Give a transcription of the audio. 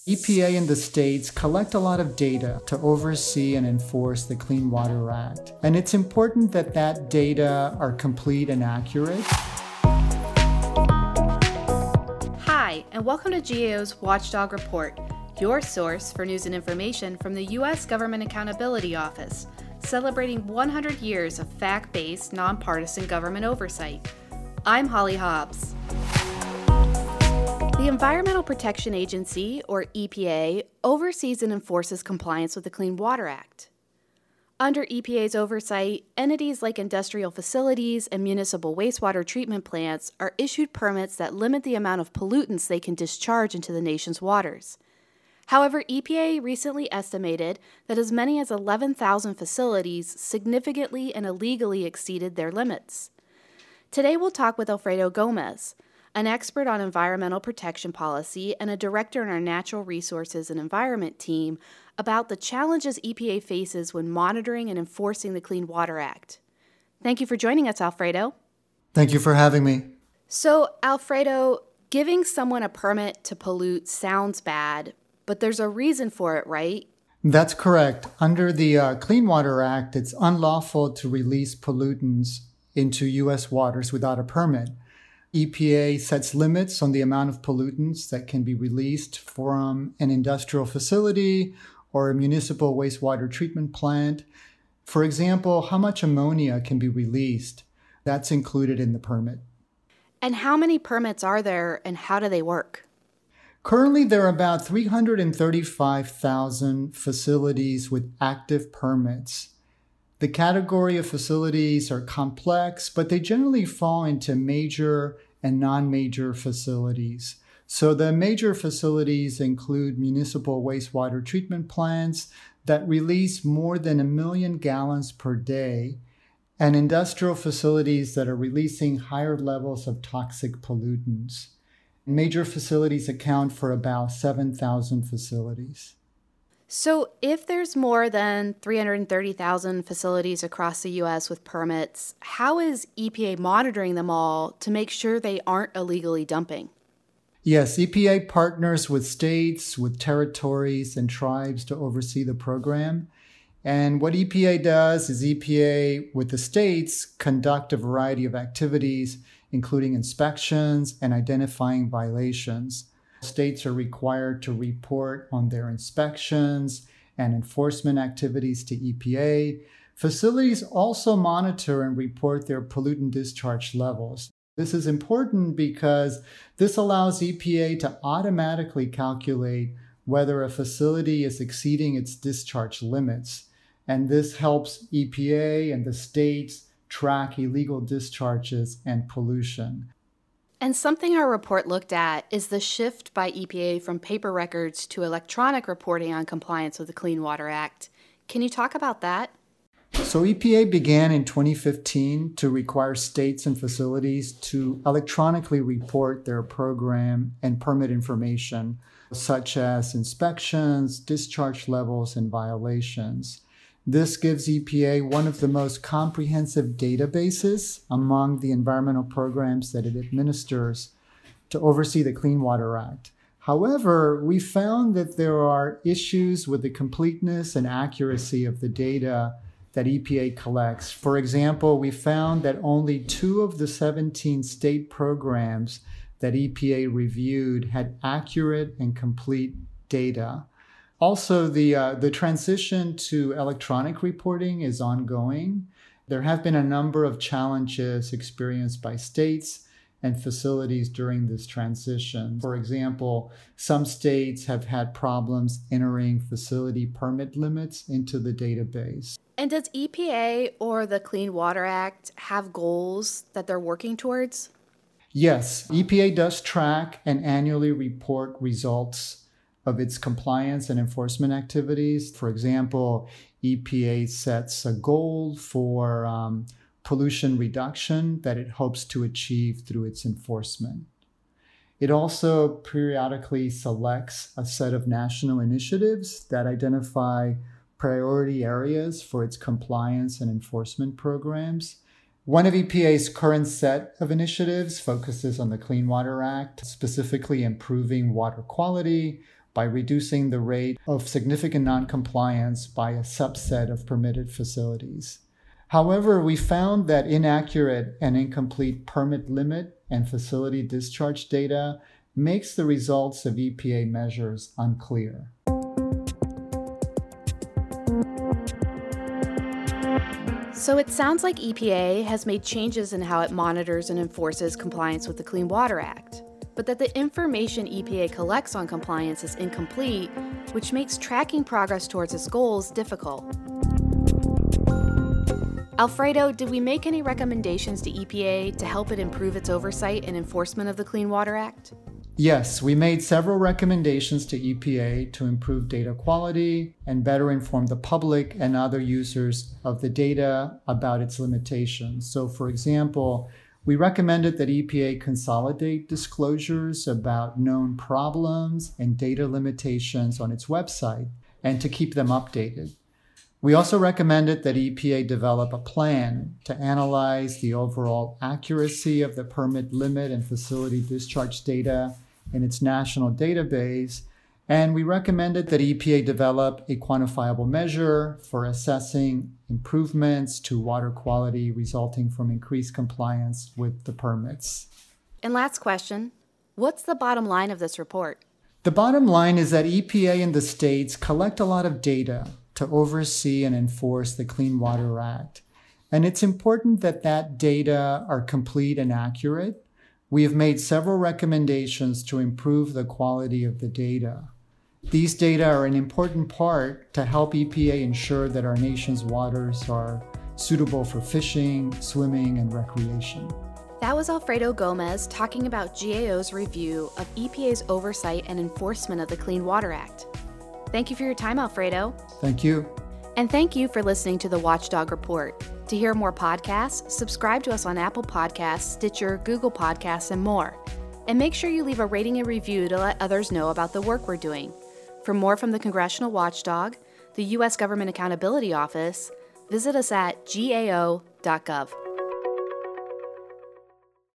EPA and the states collect a lot of data to oversee and enforce the Clean Water Act. And it's important that that data are complete and accurate. Hi, and welcome to GAO's Watchdog Report, your source for news and information from the U.S. Government Accountability Office, celebrating 100 years of fact-based, nonpartisan government oversight. I'm Holly Hobbs. The Environmental Protection Agency, or EPA, oversees and enforces compliance with the Clean Water Act. Under EPA's oversight, entities like industrial facilities and municipal wastewater treatment plants are issued permits that limit the amount of pollutants they can discharge into the nation's waters. However, EPA recently estimated that as many as 11,000 facilities significantly and illegally exceeded their limits. Today we'll talk with Alfredo Gomez, an expert on environmental protection policy and a director in our Natural Resources and Environment team, about the challenges EPA faces when monitoring and enforcing the Clean Water Act. Thank you for joining us, Alfredo. Thank you for having me. So, Alfredo, giving someone a permit to pollute sounds bad, but there's a reason for it, right? That's correct. Under the Clean Water Act, it's unlawful to release pollutants into U.S. waters without a permit. EPA sets limits on the amount of pollutants that can be released from an industrial facility or a municipal wastewater treatment plant. For example, how much ammonia can be released? That's included in the permit. And how many permits are there and how do they work? Currently, there are about 335,000 facilities with active permits. The category of facilities are complex, but they generally fall into major and non-major facilities. So the major facilities include municipal wastewater treatment plants that release more than 1 million gallons per day, and industrial facilities that are releasing higher levels of toxic pollutants. Major facilities account for about 7,000 facilities. So if there's more than 330,000 facilities across the U.S. with permits, how is EPA monitoring them all to make sure they aren't illegally dumping? Yes, EPA partners with states, with territories, and tribes to oversee the program. And what EPA does is EPA, with the states, conduct a variety of activities, including inspections and identifying violations. States are required to report on their inspections and enforcement activities to EPA. Facilities also monitor and report their pollutant discharge levels. This is important because this allows EPA to automatically calculate whether a facility is exceeding its discharge limits. And this helps EPA and the states track illegal discharges and pollution. And something our report looked at is the shift by EPA from paper records to electronic reporting on compliance with the Clean Water Act. Can you talk about that? So EPA began in 2015 to require states and facilities to electronically report their program and permit information, such as inspections, discharge levels, and violations. This gives EPA one of the most comprehensive databases among the environmental programs that it administers to oversee the Clean Water Act. However, we found that there are issues with the completeness and accuracy of the data that EPA collects. For example, we found that only 2 of the 17 state programs that EPA reviewed had accurate and complete data. Also, the transition to electronic reporting is ongoing. There have been a number of challenges experienced by states and facilities during this transition. For example, some states have had problems entering facility permit limits into the database. And does EPA or the Clean Water Act have goals that they're working towards? Yes, EPA does track and annually report results of its compliance and enforcement activities. For example, EPA sets a goal for pollution reduction that it hopes to achieve through its enforcement. It also periodically selects a set of national initiatives that identify priority areas for its compliance and enforcement programs. One of EPA's current set of initiatives focuses on the Clean Water Act, specifically improving water quality, by reducing the rate of significant noncompliance by a subset of permitted facilities. However, we found that inaccurate and incomplete permit limit and facility discharge data makes the results of EPA measures unclear. So it sounds like EPA has made changes in how it monitors and enforces compliance with the Clean Water Act, but that the information EPA collects on compliance is incomplete, which makes tracking progress towards its goals difficult. Alfredo, did we make any recommendations to EPA to help it improve its oversight and enforcement of the Clean Water Act? Yes, we made several recommendations to EPA to improve data quality and better inform the public and other users of the data about its limitations. So, for example, we recommended that EPA consolidate disclosures about known problems and data limitations on its website and to keep them updated. We also recommended that EPA develop a plan to analyze the overall accuracy of the permit limit and facility discharge data in its national database, and we recommended that EPA develop a quantifiable measure for assessing improvements to water quality resulting from increased compliance with the permits. And last question, what's the bottom line of this report? The bottom line is that EPA and the states collect a lot of data to oversee and enforce the Clean Water Act. And it's important that that data are complete and accurate. We have made several recommendations to improve the quality of the data. These data are an important part to help EPA ensure that our nation's waters are suitable for fishing, swimming, and recreation. That was Alfredo Gomez talking about GAO's review of EPA's oversight and enforcement of the Clean Water Act. Thank you for your time, Alfredo. Thank you. And thank you for listening to the Watchdog Report. To hear more podcasts, subscribe to us on Apple Podcasts, Stitcher, Google Podcasts, and more. And make sure you leave a rating and review to let others know about the work we're doing. For more from the Congressional Watchdog, the U.S. Government Accountability Office, visit us at gao.gov.